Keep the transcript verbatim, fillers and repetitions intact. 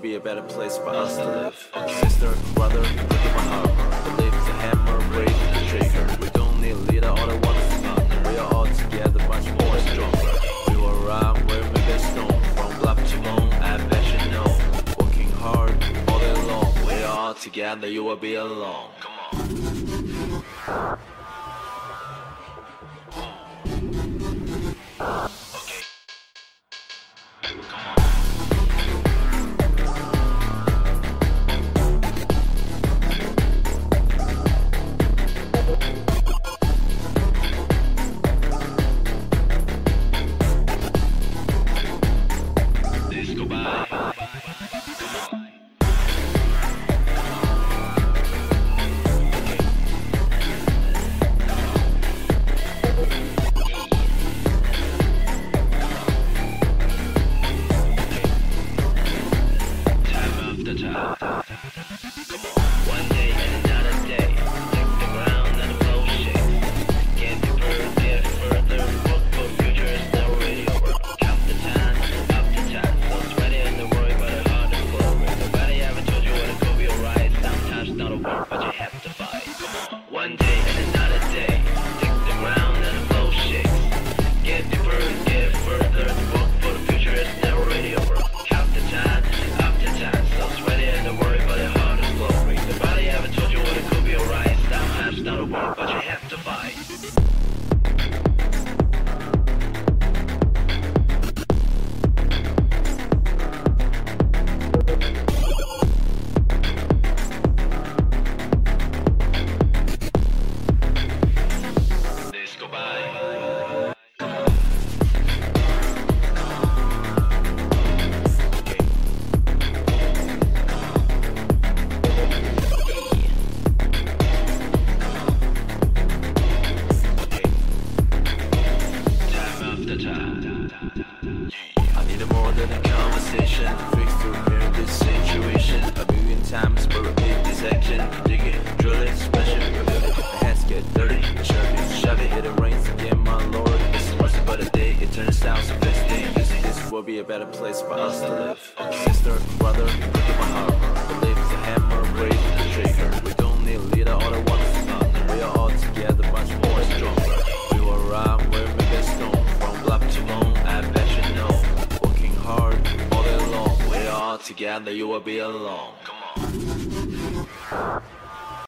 be a better place for us to live. Sister, brother, look at my heart. Believe it's a hammer, brave, and a shaker. We don't need a leader, all the ones is partner. We are all together, much more stronger. We will ride where we get stone. From bluff to bone, I bet you know. Working hard all day long. We are all together, you will be alone. Come on. I need more than a conversation. Fix to repair this situation. A million times for repeat this action. Dig it, drill it, smash it, reveal it. The hands get dirty, shove it, shove it. It rains again, my lord. It's worse but a day, it turns out so this day. This, this will be a better place for us to live. Sister, brother, look at my heart. Believe it's a hammer, brave, and a shaker. We don't need a leader, all the ones is partner. We are all together, much more stronger. We will ride where we get stone. From bluff to bone, I bet you know. Working hard all day long. We are all together, you will be alone. Come on.